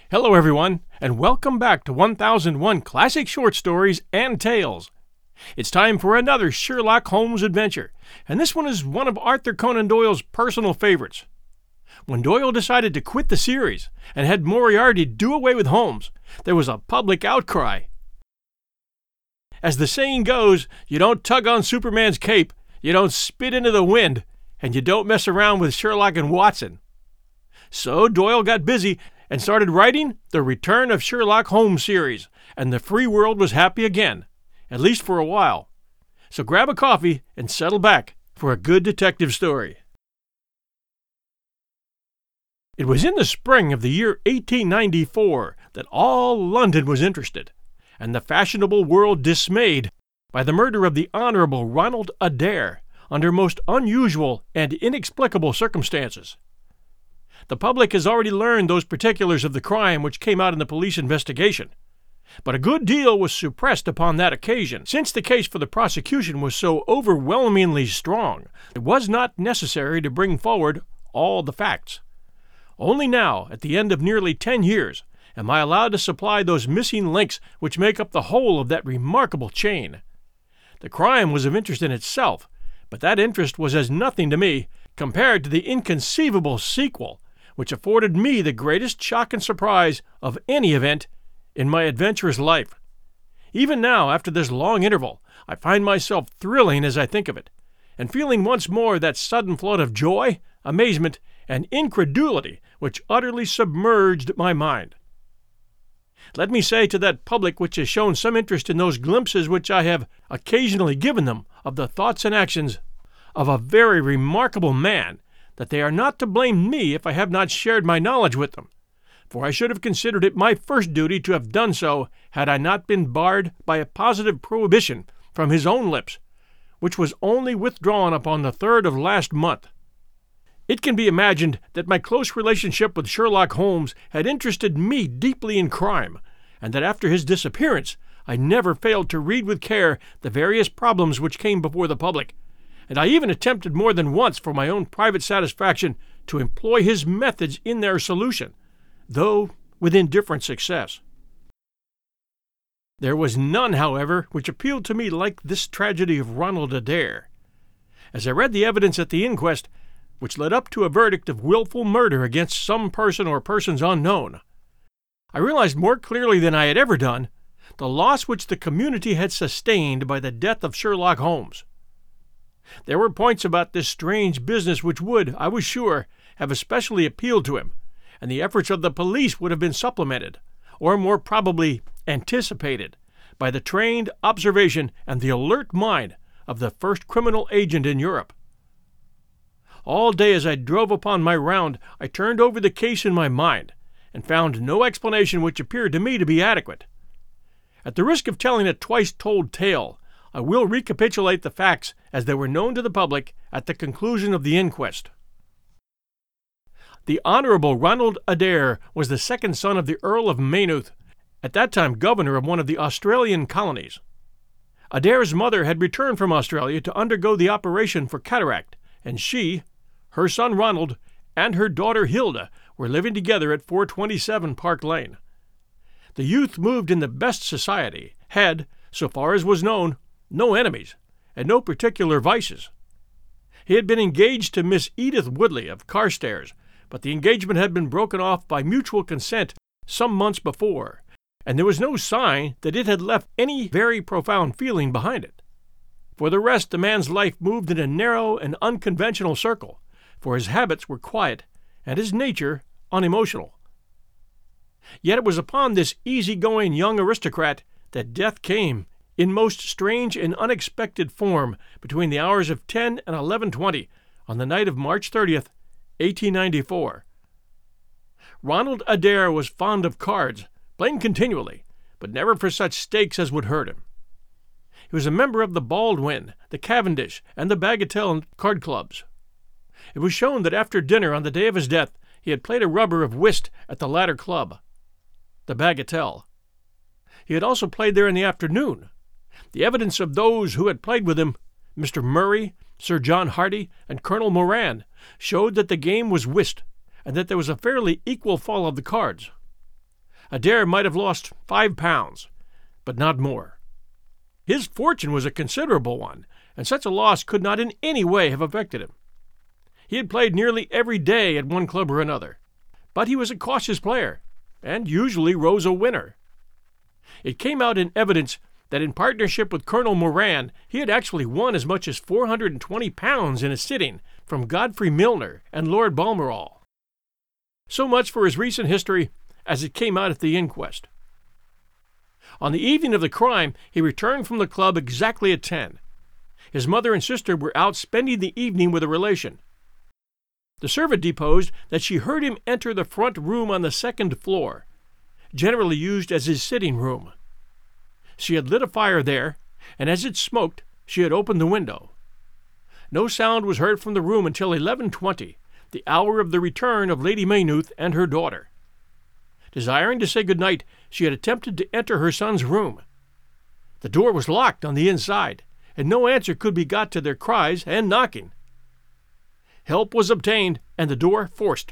Hello, everyone, and welcome back to 1001 Classic Short Stories and Tales. It's time for another Sherlock Holmes adventure, and this one is one of Arthur Conan Doyle's personal favorites. When Doyle decided to quit the series and had Moriarty do away with Holmes, there was a public outcry. As the saying goes, you don't tug on Superman's cape, you don't spit into the wind, and you don't mess around with Sherlock and Watson. So Doyle got busy and started writing the Return of Sherlock Holmes series, and the free world was happy again, at least for a while. So grab a coffee and settle back for a good detective story. It was in the spring of the year 1894 that all London was interested, and the fashionable world dismayed by the murder of the Honorable Ronald Adair under most unusual and inexplicable circumstances. The public has already learned those particulars of the crime which came out in the police investigation, but a good deal was suppressed upon that occasion, since the case for the prosecution was so overwhelmingly strong. It was not necessary to bring forward all the facts. Only now, at the end of nearly 10 years, am I allowed to supply those missing links which make up the whole of that remarkable chain. The crime was of interest in itself, but that interest was as nothing to me compared to the inconceivable sequel, which afforded me the greatest shock and surprise of any event in my adventurous life. Even now, after this long interval, I find myself thrilling as I think of it, and feeling once more that sudden flood of joy, amazement, and incredulity which utterly submerged my mind. Let me say to that public which has shown some interest in those glimpses which I have occasionally given them of the thoughts and actions of a very remarkable man, that they are not to blame me if I have not shared my knowledge with them, for I should have considered it my first duty to have done so had I not been barred by a positive prohibition from his own lips, which was only withdrawn upon the 3rd of last month. It can be imagined that my close relationship with Sherlock Holmes had interested me deeply in crime, and that after his disappearance I never failed to read with care the various problems which came before the public, and I even attempted more than once for my own private satisfaction to employ his methods in their solution, though with indifferent success. There was none, however, which appealed to me like this tragedy of Ronald Adair. As I read the evidence at the inquest, which led up to a verdict of willful murder against some person or persons unknown, I realized more clearly than I had ever done the loss which the community had sustained by the death of Sherlock Holmes. There were points about this strange business which would, I was sure, have especially appealed to him, and the efforts of the police would have been supplemented, or more probably anticipated, by the trained observation and the alert mind of the first criminal agent in Europe. All day as I drove upon my round, I turned over the case in my mind, and found no explanation which appeared to me to be adequate. At the risk of telling a twice-told tale, I will recapitulate the facts as they were known to the public at the conclusion of the inquest. The Honorable Ronald Adair was the second son of the Earl of Maynooth, at that time governor of one of the Australian colonies. Adair's mother had returned from Australia to undergo the operation for cataract, and she, her son Ronald, and her daughter Hilda were living together at 427 Park Lane. The youth moved in the best society, had, so far as was known, no enemies, and no particular vices. He had been engaged to Miss Edith Woodley of Carstairs, but the engagement had been broken off by mutual consent some months before, and there was no sign that it had left any very profound feeling behind it. For the rest, the man's life moved in a narrow and unconventional circle, for his habits were quiet and his nature unemotional. Yet it was upon this easy-going young aristocrat that death came in most strange and unexpected form between the hours of 10 and 11:20 on the night of March 30th, 1894. Ronald Adair was fond of cards, playing continually, but never for such stakes as would hurt him. He was a member of the Baldwin, the Cavendish, and the Bagatelle card clubs. It was shown that after dinner on the day of his death he had played a rubber of whist at the latter club, the Bagatelle. He had also played there in the afternoon. The evidence of those who had played with him, Mr. Murray, Sir John Hardy, and Colonel Moran, showed that the game was whist, and that there was a fairly equal fall of the cards. Adair might have lost 5 pounds, but not more. His fortune was a considerable one, and such a loss could not in any way have affected him. He had played nearly every day at one club or another, but he was a cautious player, and usually rose a winner. It came out in evidence that in partnership with Colonel Moran, he had actually won as much as 420 pounds in a sitting from Godfrey Milner and Lord Balmoral. So much for his recent history as it came out at the inquest. On the evening of the crime, he returned from the club exactly at 10. His mother and sister were out spending the evening with a relation. The servant deposed that she heard him enter the front room on the second floor, generally used as his sitting room. She had lit a fire there, and as it smoked, she had opened the window. No sound was heard from the room until 11:20, the hour of the return of Lady Maynooth and her daughter. Desiring to say good night, she had attempted to enter her son's room. The door was locked on the inside, and no answer could be got to their cries and knocking. Help was obtained, and the door forced.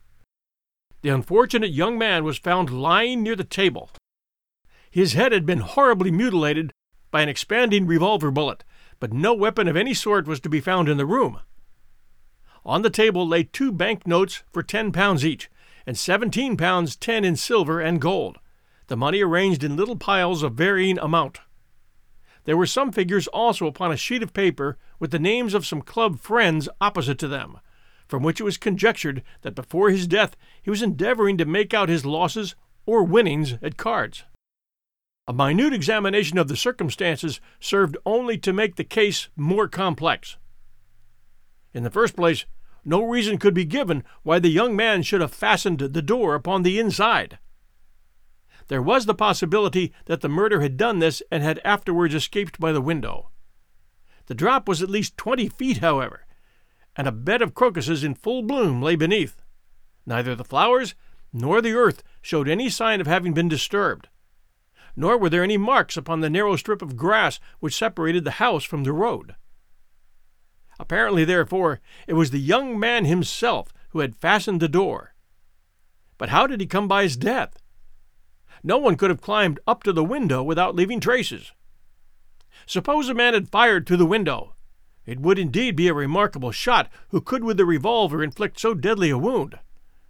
The unfortunate young man was found lying near the table. His head had been horribly mutilated by an expanding revolver bullet, but no weapon of any sort was to be found in the room. On the table lay 2 bank notes for £10 each, and £17 10 in silver and gold, the money arranged in little piles of varying amount. There were some figures also upon a sheet of paper with the names of some club friends opposite to them, from which it was conjectured that before his death he was endeavoring to make out his losses or winnings at cards. A minute examination of the circumstances served only to make the case more complex. In the first place, no reason could be given why the young man should have fastened the door upon the inside. There was the possibility that the murderer had done this and had afterwards escaped by the window. The drop was at least 20 feet, however, and a bed of crocuses in full bloom lay beneath. Neither the flowers nor the earth showed any sign of having been disturbed, nor were there any marks upon the narrow strip of grass which separated the house from the road. Apparently, therefore, it was the young man himself who had fastened the door. But how did he come by his death? No one could have climbed up to the window without leaving traces. Suppose a man had fired through the window. It would indeed be a remarkable shot who could with a revolver inflict so deadly a wound.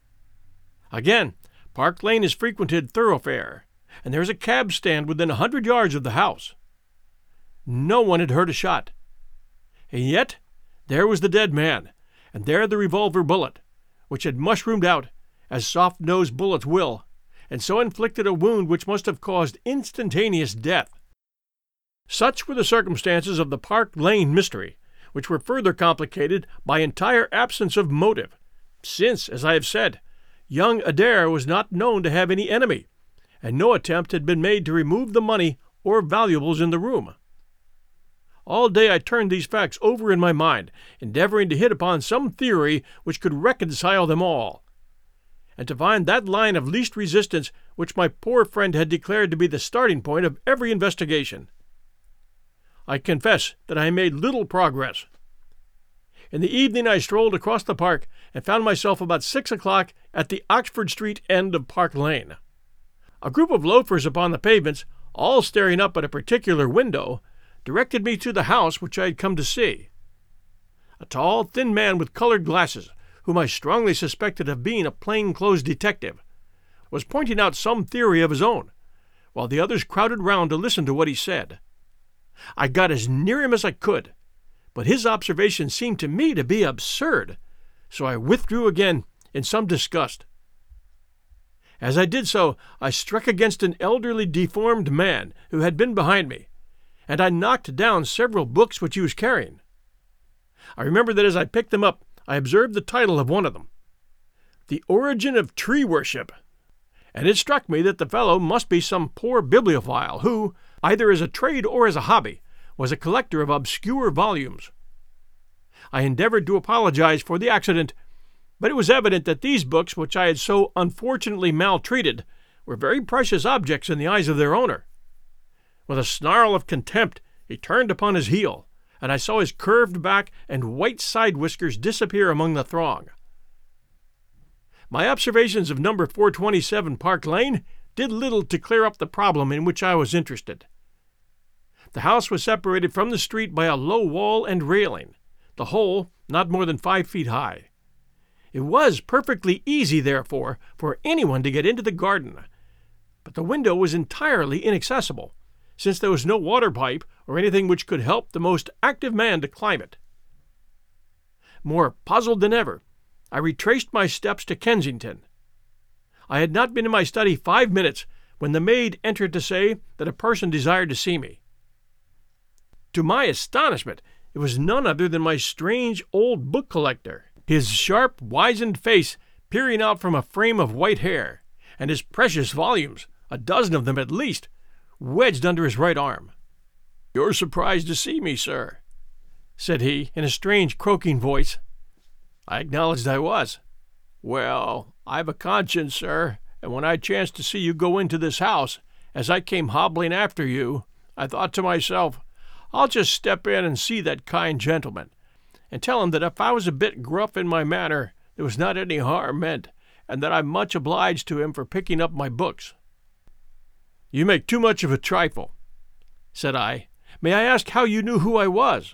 Again, Park Lane is a frequented thoroughfare, and there is a cab stand within 100 yards of the house. No one had heard a shot. And yet, there was the dead man, and there the revolver bullet, which had mushroomed out, as soft-nosed bullets will, and so inflicted a wound which must have caused instantaneous death. Such were the circumstances of the Park Lane mystery, which were further complicated by entire absence of motive, since, as I have said, young Adair was not known to have any enemy, and no attempt had been made to remove the money or valuables in the room. All day I turned these facts over in my mind, endeavoring to hit upon some theory which could reconcile them all, and to find that line of least resistance which my poor friend had declared to be the starting point of every investigation. I confess that I made little progress. In the evening I strolled across the park and found myself about 6 o'clock at the Oxford Street end of Park Lane. A group of loafers upon the pavements, all staring up at a particular window, directed me to the house which I had come to see. A tall, thin man with colored glasses, whom I strongly suspected of being a plain-clothes detective, was pointing out some theory of his own, while the others crowded round to listen to what he said. I got as near him as I could, but his observation seemed to me to be absurd, so I withdrew again in some disgust. As I did so, I struck against an elderly, deformed man who had been behind me, and I knocked down several books which he was carrying. I remember that as I picked them up, I observed the title of one of them, The Origin of Tree Worship, and it struck me that the fellow must be some poor bibliophile who, either as a trade or as a hobby, was a collector of obscure volumes. I endeavored to apologize for the accident, but it was evident that these books, which I had so unfortunately maltreated, were very precious objects in the eyes of their owner. With a snarl of contempt, he turned upon his heel, and I saw his curved back and white side whiskers disappear among the throng. My observations of number 427 Park Lane did little to clear up the problem in which I was interested. The house was separated from the street by a low wall and railing, the whole not more than 5 feet high. It was perfectly easy, therefore, for anyone to get into the garden, but the window was entirely inaccessible, since there was no water pipe or anything which could help the most active man to climb it. More puzzled than ever, I retraced my steps to Kensington. I had not been in my study 5 minutes when the maid entered to say that a person desired to see me. To my astonishment, it was none other than my strange old book collector, his sharp, wizened face peering out from a frame of white hair, and his precious volumes, a dozen of them at least, wedged under his right arm. "You're surprised to see me, sir," said he, in a strange, croaking voice. I acknowledged I was. "Well, I've a conscience, sir, and when I chanced to see you go into this house, as I came hobbling after you, I thought to myself, I'll just step in and see that kind gentleman, and tell him that if I was a bit gruff in my manner, there was not any harm meant, and that I'm much obliged to him for picking up my books." "You make too much of a trifle," said I. "May I ask how you knew who I was?"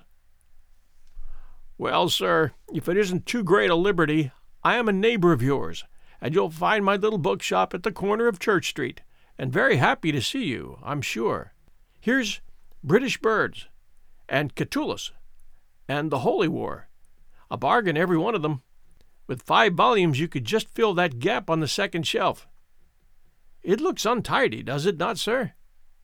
"Well, sir, if it isn't too great a liberty, I am a neighbor of yours, and you'll find my little bookshop at the corner of Church Street, and very happy to see you, I'm sure. Here's British Birds, and Catullus, and the Holy War, a bargain every one of them. With 5 volumes you could just fill that gap on the second shelf. It looks untidy, does it not, sir?"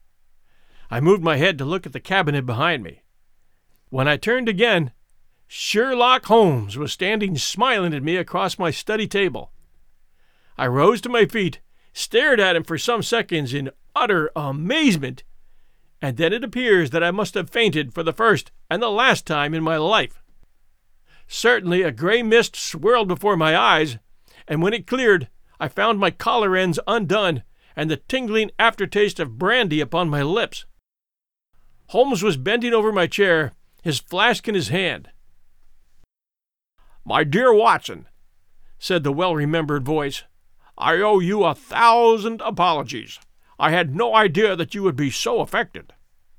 I moved my head to look at the cabinet behind me. When I turned again, Sherlock Holmes was standing smiling at me across my study table. I rose to my feet, stared at him for some seconds in utter amazement, and then it appears that I must have fainted for the first and the last time in my life. Certainly a gray mist swirled before my eyes, and when it cleared, I found my collar ends undone and the tingling aftertaste of brandy upon my lips. Holmes was bending over my chair, his flask in his hand. "My dear Watson," said the well-remembered voice, "I owe you 1,000 apologies. I had no idea that you would be so affected."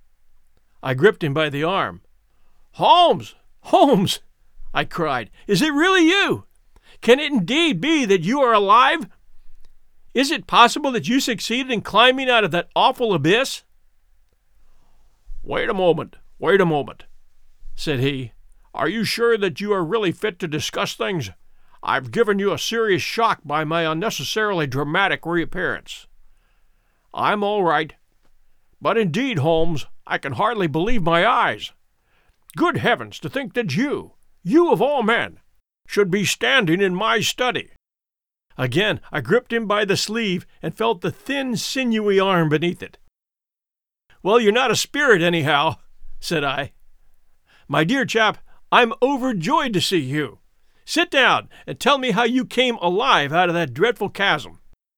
I gripped him by the arm. "Holmes! Holmes!" I cried. "Is it really you? Can it indeed be that you are alive? Is it possible that you succeeded in climbing out of that awful abyss?" Wait a moment," said he. "Are you sure that you are really fit to discuss things? I've given you a serious shock by my unnecessarily dramatic reappearance." "I'm all right. But indeed, Holmes, I can hardly believe my eyes. Good heavens, to think that you of all men, should be standing in my study." Again I gripped him by the sleeve and felt the thin, sinewy arm beneath it. "Well, you're not a spirit, anyhow," said I. "My dear chap, I'm overjoyed to see you. Sit down and tell me how you came alive out of that dreadful chasm."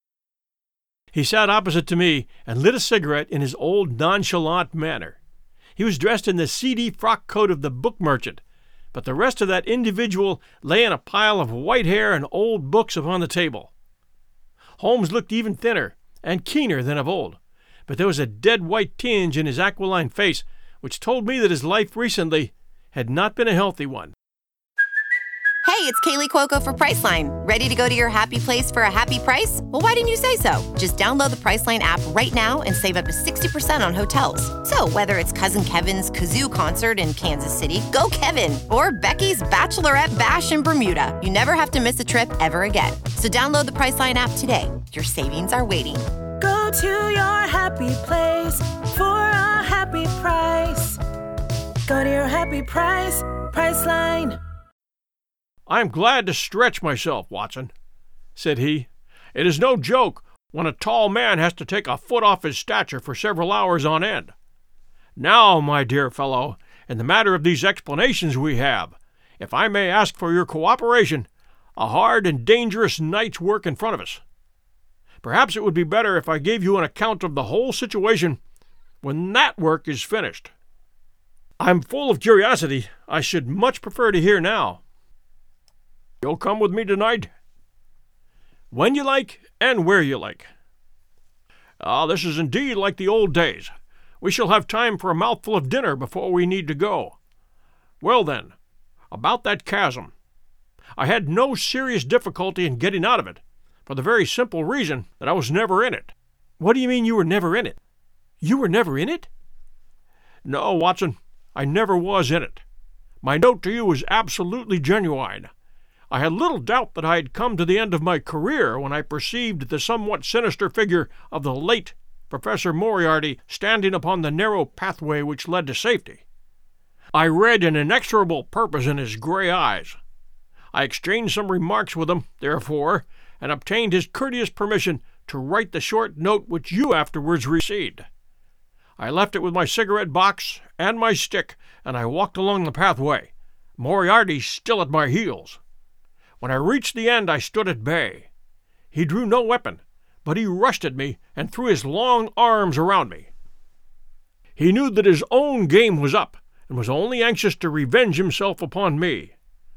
He sat opposite to me and lit a cigarette in his old nonchalant manner. He was dressed in the seedy frock coat of the book merchant, but the rest of that individual lay in a pile of white hair and old books upon the table. Holmes looked even thinner and keener than of old, but there was a dead-white tinge in his aquiline face which told me that his life recently had not been a healthy one. Hey, it's Kaylee Cuoco for Priceline. Ready to go to your happy place for a happy price? Well, why didn't you say so? Just download the Priceline app right now and save up to 60% on hotels. So whether it's Cousin Kevin's Kazoo Concert in Kansas City, go Kevin, or Becky's Bachelorette Bash in Bermuda, you never have to miss a trip ever again. So download the Priceline app today. Your savings are waiting. Go to your happy place for a happy price. Go to your happy price, Priceline. "I'm glad to stretch myself, Watson," said he. "It is no joke when a tall man has to take a foot off his stature for several hours on end. Now, my dear fellow, in the matter of these explanations we have, if I may ask for your cooperation, a hard and dangerous night's work in front of us. Perhaps it would be better if I gave you an account of the whole situation when that work is finished." "I'm full of curiosity. I should much prefer to hear now." "You'll come with me tonight?" "When you like and where you like." Ah, this is indeed like the old days. We shall have time for a mouthful of dinner before we need to go. Well then, about that chasm. I had no serious difficulty in getting out of it, for the very simple reason that I was never in it." "What do you mean you were never in it? You were never in it?" "No, Watson, I never was in it. My note to you is absolutely genuine. I had little doubt that I had come to the end of my career when I perceived the somewhat sinister figure of the late Professor Moriarty standing upon the narrow pathway which led to safety. I read an inexorable purpose in his gray eyes. I exchanged some remarks with him, therefore, and obtained his courteous permission to write the short note which you afterwards received. I left it with my cigarette box and my stick, and I walked along the pathway, Moriarty still at my heels. When I reached the end, I stood at bay. He drew no weapon, but he rushed at me and threw his long arms around me. He knew that his own game was up, and was only anxious to revenge himself upon me.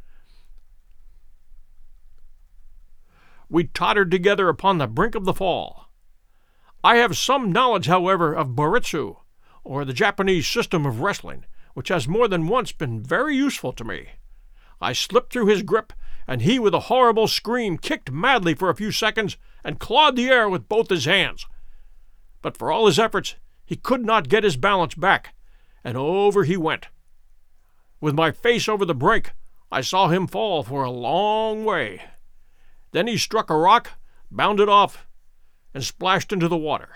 We tottered together upon the brink of the fall. I have some knowledge, however, of Boritsu, or the Japanese system of wrestling, which has more than once been very useful to me. I slipped through his grip, and he, with a horrible scream, kicked madly for a few seconds and clawed the air with both his hands. But for all his efforts, he could not get his balance back, and over he went. With my face over the brink, I saw him fall for a long way. Then he struck a rock, bounded off, and splashed into the water."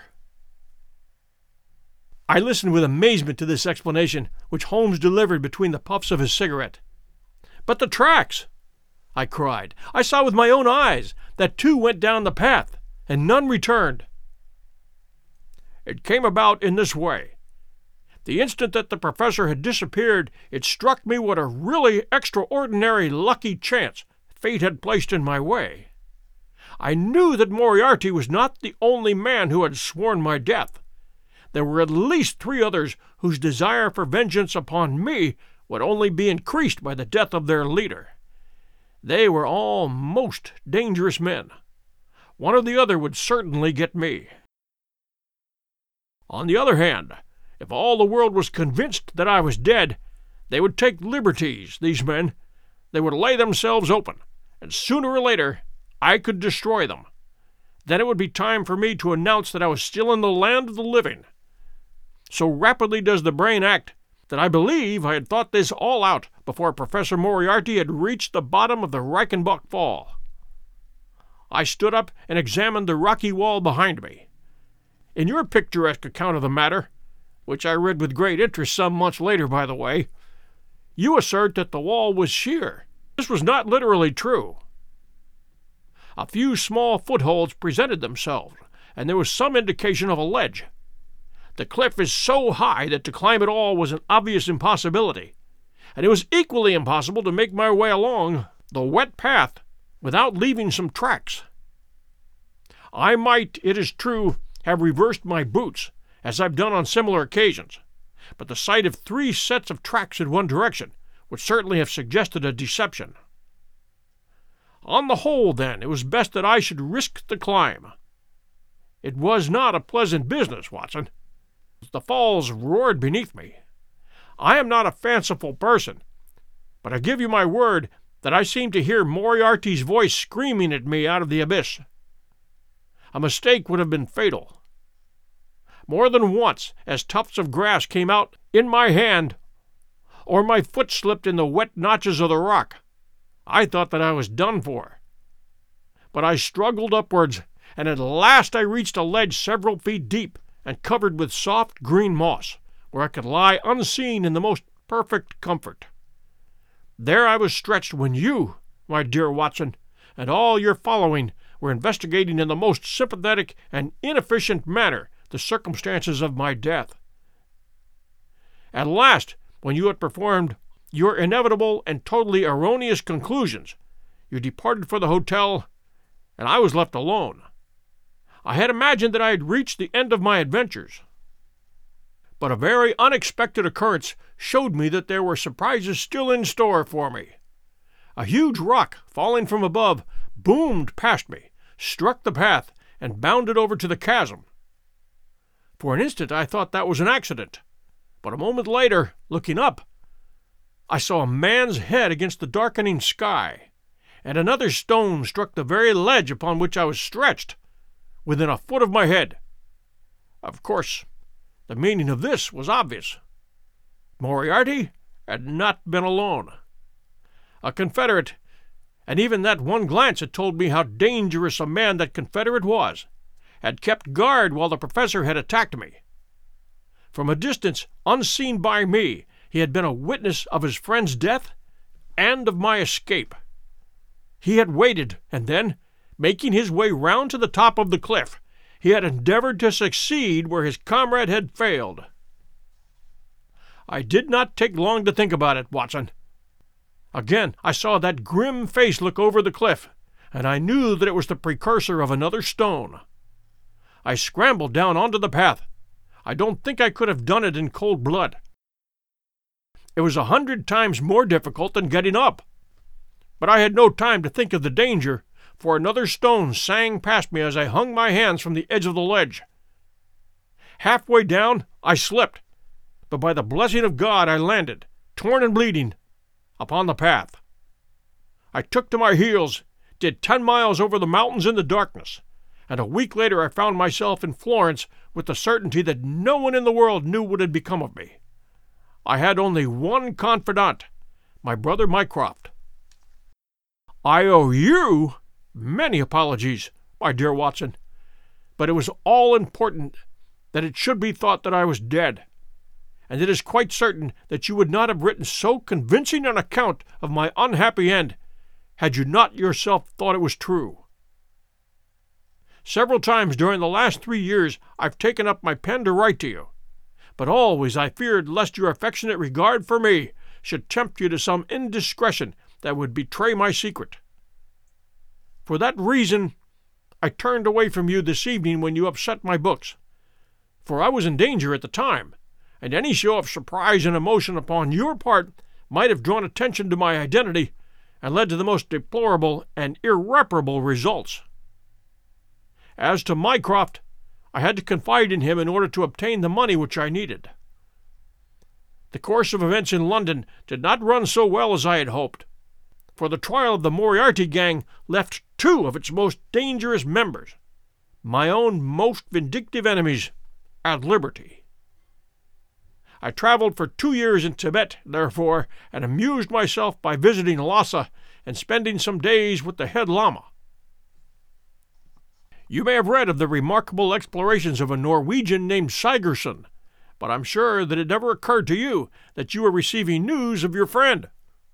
I listened with amazement to this explanation which Holmes delivered between the puffs of his cigarette. "But the tracks!" I cried. "I saw with my own eyes that 2 went down the path, and none returned." "It came about in this way. The instant that the professor had disappeared, it struck me what a really extraordinary lucky chance fate had placed in my way. I knew that Moriarty was not the only man who had sworn my death. There were at least 3 others whose desire for vengeance upon me would only be increased by the death of their leader. They were all most dangerous men. One or the other would certainly get me. On the other hand, if all the world was convinced that I was dead, they would take liberties, these men. They would lay themselves open, and sooner or later I could destroy them. Then it would be time for me to announce that I was still in the land of the living. So rapidly does the brain act that I believe I had thought this all out before Professor Moriarty had reached the bottom of the Reichenbach Fall. I stood up and examined the rocky wall behind me. In your picturesque account of the matter, which I read with great interest some months later, by the way, you assert that the wall was sheer. This was not literally true. A few small footholds presented themselves, and there was some indication of a ledge. The cliff is so high that to climb it all was an obvious impossibility, and it was equally impossible to make my way along the wet path without leaving some tracks. I might, it is true, have reversed my boots, as I've done on similar occasions, but the sight of 3 sets of tracks in one direction would certainly have suggested a deception. On the whole, then, it was best that I should risk the climb. It was not a pleasant business, Watson. The falls roared beneath me. I am not a fanciful person, but I give you my word that I seemed to hear Moriarty's voice screaming at me out of the abyss. A mistake would have been fatal. More than once, as tufts of grass came out in my hand, or my foot slipped in the wet notches of the rock, I thought that I was done for. But I struggled upwards, and at last I reached a ledge several feet deep and covered with soft green moss, where I could lie unseen in the most perfect comfort. There I was stretched when you, my dear Watson, and all your following were investigating in the most sympathetic and inefficient manner the circumstances of my death. At last, when you had performed your inevitable and totally erroneous conclusions, you departed for the hotel, and I was left alone. I had imagined that I had reached the end of my adventures, but a very unexpected occurrence showed me that there were surprises still in store for me. A huge rock, falling from above, boomed past me, struck the path, and bounded over to the chasm. For an instant I thought that was an accident, but a moment later, looking up, I saw a man's head against the darkening sky, and another stone struck the very ledge upon which I was stretched, within a foot of my head. Of course, the meaning of this was obvious. Moriarty had not been alone. A Confederate, and even that one glance had told me how dangerous a man that Confederate was, had kept guard while the professor had attacked me. From a distance, unseen by me, he had been a witness of his friend's death and of my escape. He had waited, and then, making his way round to the top of the cliff, he had endeavored to succeed where his comrade had failed. I did not take long to think about it, Watson. Again I saw that grim face look over the cliff, and I knew that it was the precursor of another stone. I scrambled down onto the path. I don't think I could have done it in cold blood. It was 100 times more difficult than getting up. But I had no time to think of the danger, for another stone sang past me as I hung my hands from the edge of the ledge. Halfway down, I slipped, but by the blessing of God I landed, torn and bleeding, upon the path. I took to my heels, did 10 miles over the mountains in the darkness, and a week later I found myself in Florence with the certainty that no one in the world knew what had become of me. I had only one confidant, my brother Mycroft. I owe you many apologies, my dear Watson, but it was all important that it should be thought that I was dead, and it is quite certain that you would not have written so convincing an account of my unhappy end had you not yourself thought it was true. Several times during the last 3 years I've taken up my pen to write to you, but always I feared lest your affectionate regard for me should tempt you to some indiscretion that would betray my secret. For that reason, I turned away from you this evening when you upset my books, for I was in danger at the time, and any show of surprise and emotion upon your part might have drawn attention to my identity and led to the most deplorable and irreparable results. As to Mycroft, I had to confide in him in order to obtain the money which I needed. The course of events in London did not run so well as I had hoped, for the trial of the Moriarty gang left 2 of its most dangerous members, my own most vindictive enemies, at liberty. I traveled for 2 years in Tibet, therefore, and amused myself by visiting Lhasa and spending some days with the head lama. You may have read of the remarkable explorations of a Norwegian named Sigerson, but I'm sure that it never occurred to you that you were receiving news of your friend.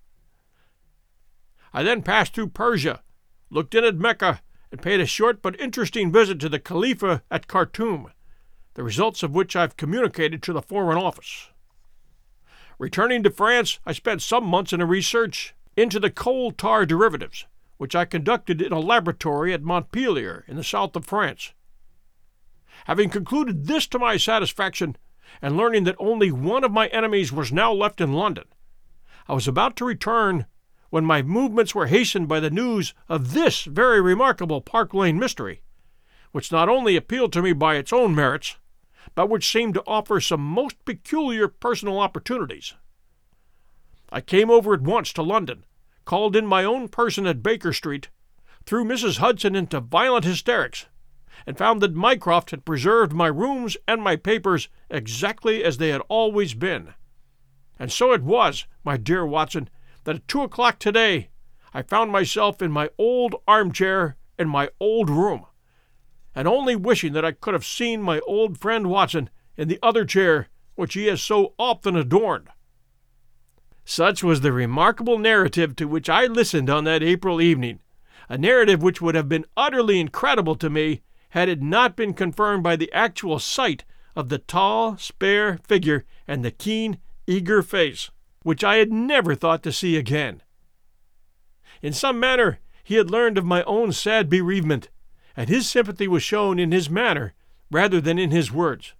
I then passed through Persia, looked in at Mecca, and paid a short but interesting visit to the Khalifa at Khartoum, the results of which I've communicated to the Foreign Office. Returning to France, I spent some months in a research into the coal tar derivatives, which I conducted in a laboratory at Montpellier in the south of France. Having concluded this to my satisfaction, and learning that only one of my enemies was now left in London, I was about to return when my movements were hastened by the news of this very remarkable Park Lane mystery, which not only appealed to me by its own merits, but which seemed to offer some most peculiar personal opportunities. I came over at once to London, called in my own person at Baker Street, threw Mrs. Hudson into violent hysterics, and found that Mycroft had preserved my rooms and my papers exactly as they had always been. And so it was, my dear Watson, that at 2 o'clock today I found myself in my old armchair in my old room, and only wishing that I could have seen my old friend Watson in the other chair which he has so often adorned. Such was the remarkable narrative to which I listened on that April evening, a narrative which would have been utterly incredible to me had it not been confirmed by the actual sight of the tall, spare figure and the keen, eager face, which I had never thought to see again. In some manner he had learned of my own sad bereavement, and his sympathy was shown in his manner rather than in his words.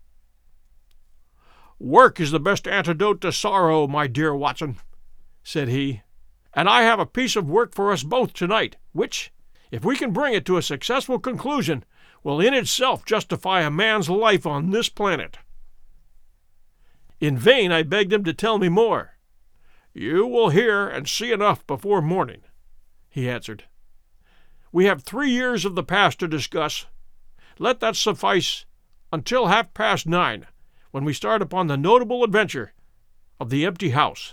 "Work is the best antidote to sorrow, my dear Watson," said he, "and I have a piece of work for us both tonight, which, if we can bring it to a successful conclusion, will in itself justify a man's life on this planet." In vain I begged him to tell me more. "You will hear and see enough before morning," he answered. "We have 3 years of the past to discuss. Let that suffice until 9:30, when we start upon the notable adventure of the empty house."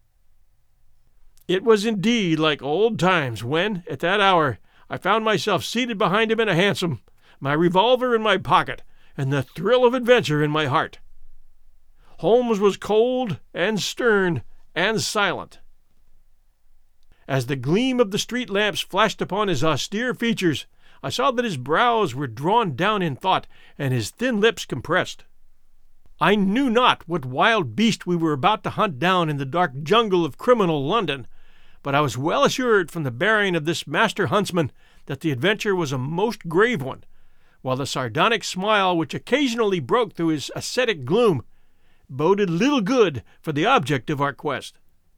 It was indeed like old times when, at that hour, I found myself seated behind him in a hansom, my revolver in my pocket, and the thrill of adventure in my heart. Holmes was cold and stern and silent. As the gleam of the street lamps flashed upon his austere features, I saw that his brows were drawn down in thought and his thin lips compressed. I knew not what wild beast we were about to hunt down in the dark jungle of criminal London, but I was well assured from the bearing of this master huntsman that the adventure was a most grave one, while the sardonic smile which occasionally broke through his ascetic gloom boded little good for the object of our quest.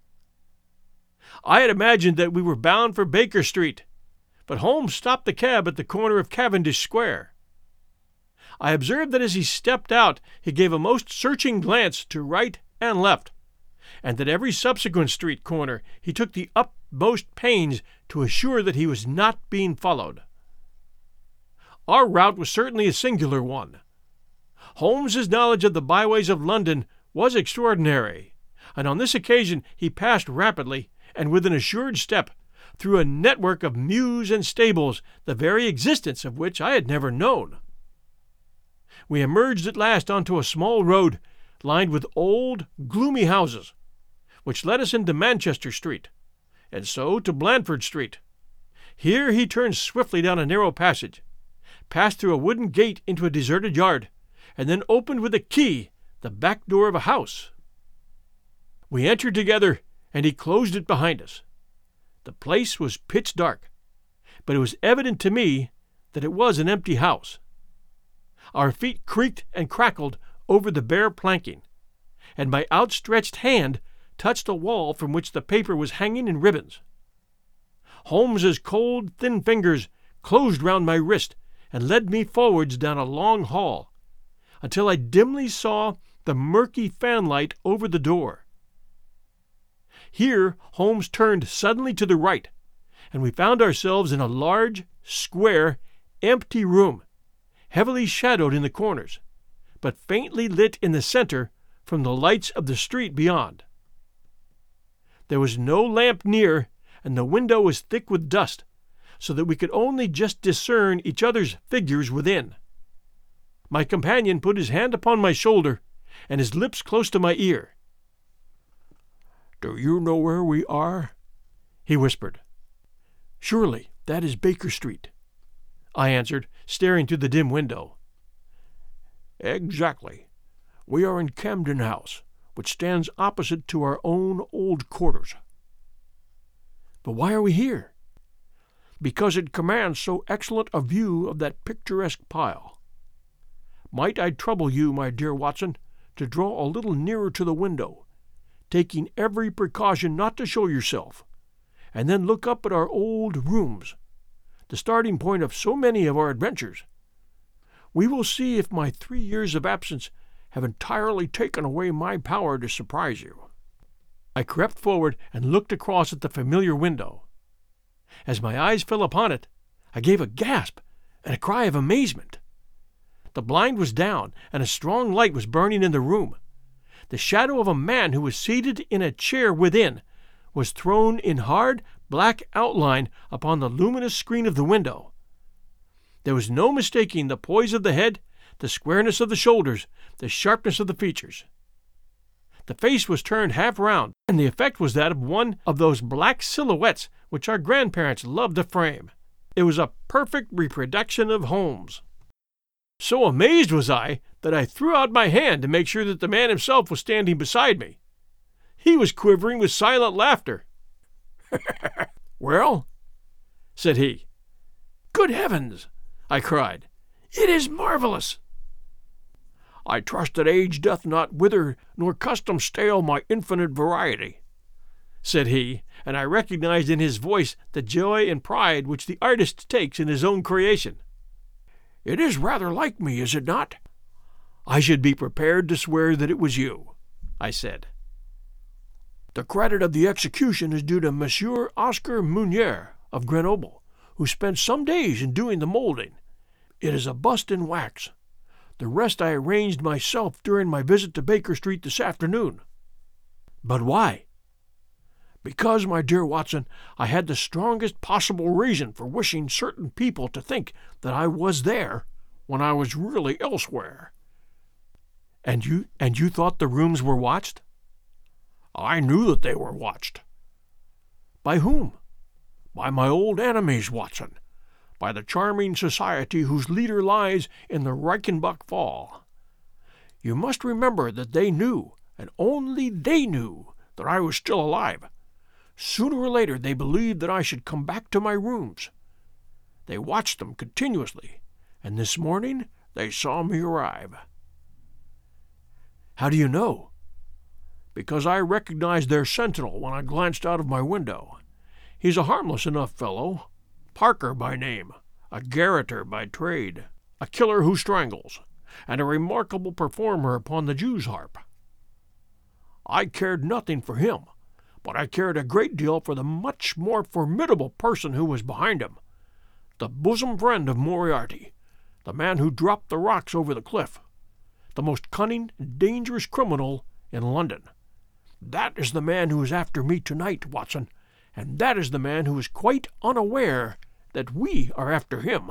I had imagined that we were bound for Baker Street, but Holmes stopped the cab at the corner of Cavendish Square. I observed that as he stepped out he gave a most searching glance to right and left, and at every subsequent street corner he took the utmost pains to assure that he was not being followed. Our route was certainly a singular one. Holmes's knowledge of the byways of London was extraordinary, and on this occasion he passed rapidly and with an assured step through a network of mews and stables, the very existence of which I had never known. We emerged at last onto a small road lined with old, gloomy houses, which led us into Manchester Street, and so to Blandford Street. Here he turned swiftly down a narrow passage, passed through a wooden gate into a deserted yard, and then opened with a key the back door of a house. We entered together, and he closed it behind us. The place was pitch dark, but it was evident to me that it was an empty house. Our feet creaked and crackled over the bare planking, and my outstretched hand touched a wall from which the paper was hanging in ribbons. Holmes's cold, thin fingers closed round my wrist and led me forwards down a long hall, until I dimly saw the murky fanlight over the door. Here Holmes turned suddenly to the right, and we found ourselves in a large, square, empty room, heavily shadowed in the corners, but faintly lit in the center from the lights of the street beyond. There was no lamp near, and the window was thick with dust, so that we could only just discern each other's figures within. My companion put his hand upon my shoulder, and his lips close to my ear. "Do you know where we are?" he whispered. "Surely that is Baker Street," I answered, staring through the dim window. "Exactly. We are in Camden House, which stands opposite to our own old quarters." "But why are we here?" "Because it commands so excellent a view of that picturesque pile. Might I trouble you, my dear Watson, to draw a little nearer to the window, taking every precaution not to show yourself, and then look up at our old rooms, the starting point of so many of our adventures. We will see if my 3 years of absence have entirely taken away my power to surprise you." I crept forward and looked across at the familiar window. As my eyes fell upon it, I gave a gasp and a cry of amazement. The blind was down, and a strong light was burning in the room. The shadow of a man who was seated in a chair within was thrown in hard, black outline upon the luminous screen of the window. There was no mistaking the poise of the head, the squareness of the shoulders, the sharpness of the features. The face was turned half round, and the effect was that of one of those black silhouettes which our grandparents loved to frame. It was a perfect reproduction of Holmes. So amazed was I that I threw out my hand to make sure that the man himself was standing beside me. He was quivering with silent laughter. "Well," said he. "Good heavens!" I cried. "It is marvelous!" "I trust that age doth not wither, nor custom stale my infinite variety," said he, and I recognized in his voice the joy and pride which the artist takes in his own creation. It is rather like me, is it not?" "I should be prepared to swear that it was you," I said. "The credit of the execution is due to Monsieur Oscar Meunier of Grenoble, who spent some days in doing the molding. It is a bust in wax. The rest I arranged myself during my visit to Baker Street this afternoon." "But why?" "Because, my dear Watson, I had the strongest possible reason for wishing certain people to think that I was there when I was really elsewhere." And you thought the rooms were watched?" "I knew that they were watched." "By whom?" "By my old enemies, Watson. By the charming society whose leader lies in the Reichenbach Fall. You must remember that they knew, and only they knew, that I was still alive. Sooner or later they believed that I should come back to my rooms. They watched them continuously, and this morning they saw me arrive." "How do you know?" "Because I recognized their sentinel when I glanced out of my window. He's a harmless enough fellow, Parker by name, a garroter by trade, a killer who strangles, and a remarkable performer upon the Jew's harp. I cared nothing for him, but I cared a great deal for the much more formidable person who was behind him, the bosom friend of Moriarty, the man who dropped the rocks over the cliff, the most cunning and dangerous criminal in London. That is the man who is after me tonight, Watson, and that is the man who is quite unaware that we are after him."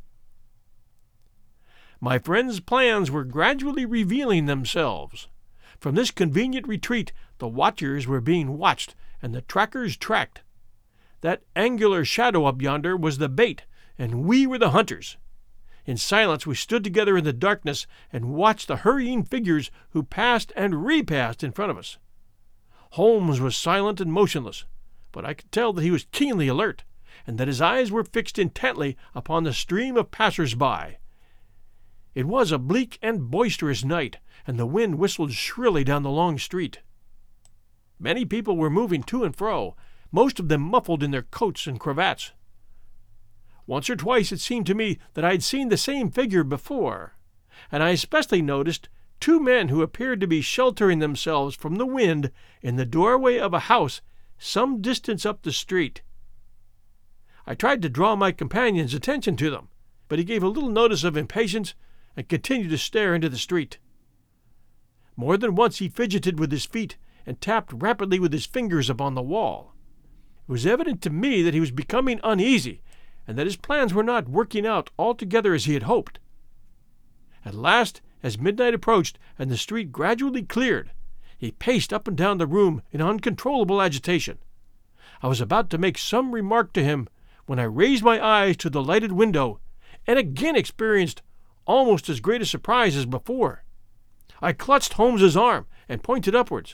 My friend's plans were gradually revealing themselves. From this convenient retreat the watchers were being watched and the trackers tracked. That angular shadow up yonder was the bait, and we were the hunters. In silence we stood together in the darkness and watched the hurrying figures who passed and repassed in front of us. Holmes was silent and motionless, but I could tell that he was keenly alert, and that his eyes were fixed intently upon the stream of passers-by. It was a bleak and boisterous night, and the wind whistled shrilly down the long street. Many people were moving to and fro, most of them muffled in their coats and cravats. Once or twice it seemed to me that I had seen the same figure before, and I especially noticed two men who appeared to be sheltering themselves from the wind in the doorway of a house some distance up the street. I tried to draw my companion's attention to them, but he gave a little notice of impatience and continued to stare into the street. More than once he fidgeted with his feet and tapped rapidly with his fingers upon the wall. It was evident to me that he was becoming uneasy, and that his plans were not working out altogether as he had hoped. At last, as midnight approached and the street gradually cleared, he paced up and down the room in uncontrollable agitation. I was about to make some remark to him when I raised my eyes to the lighted window and again experienced almost as great a surprise as before. I clutched Holmes's arm and pointed upwards.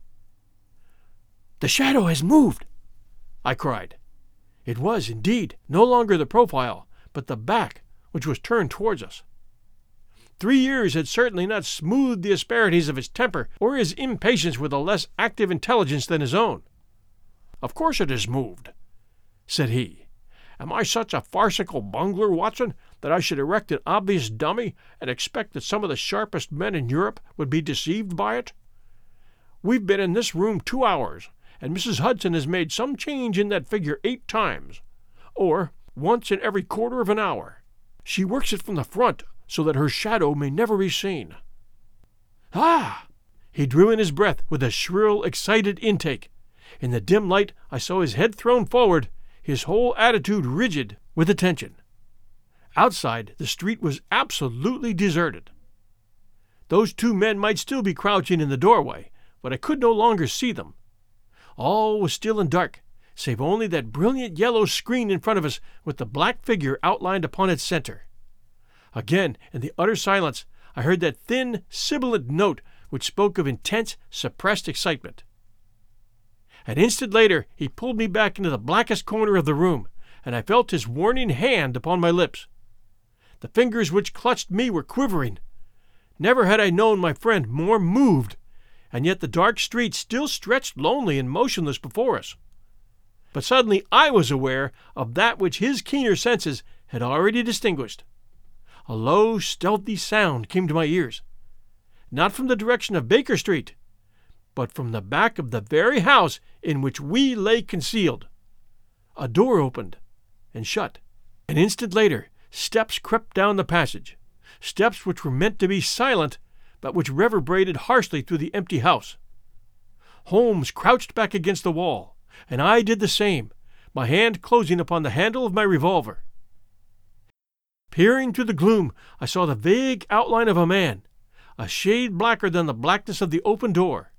"The shadow has moved!" I cried. It was, indeed, no longer the profile, but the back, which was turned towards us. 3 years had certainly not smoothed the asperities of his temper or his impatience with a less active intelligence than his own. "Of course it has moved," said he. "Am I such a farcical bungler, Watson, that I should erect an obvious dummy and expect that some of the sharpest men in Europe would be deceived by it? We've been in this room 2 hours, and Mrs. Hudson has made some change in that figure 8 times, or once in every quarter of an hour. She works it from the front so that her shadow may never be seen. Ah!" He drew in his breath with a shrill, excited intake. In the dim light I saw his head thrown forward, his whole attitude rigid with attention. Outside, the street was absolutely deserted. Those 2 men might still be crouching in the doorway, but I could no longer see them. All was still and dark, save only that brilliant yellow screen in front of us with the black figure outlined upon its center. Again, in the utter silence, I heard that thin, sibilant note which spoke of intense, suppressed excitement. An instant later he pulled me back into the blackest corner of the room, and I felt his warning hand upon my lips. The fingers which clutched me were quivering. Never had I known my friend more moved, and yet the dark street still stretched lonely and motionless before us. But suddenly I was aware of that which his keener senses had already distinguished. A low, stealthy sound came to my ears, not from the direction of Baker Street, but from the back of the very house in which we lay concealed. A door opened and shut. An instant later, steps crept down the passage, steps which were meant to be silent, but which reverberated harshly through the empty house. Holmes crouched back against the wall, and I did the same, my hand closing upon the handle of my revolver. Peering through the gloom, I saw the vague outline of a man, a shade blacker than the blackness of the open door.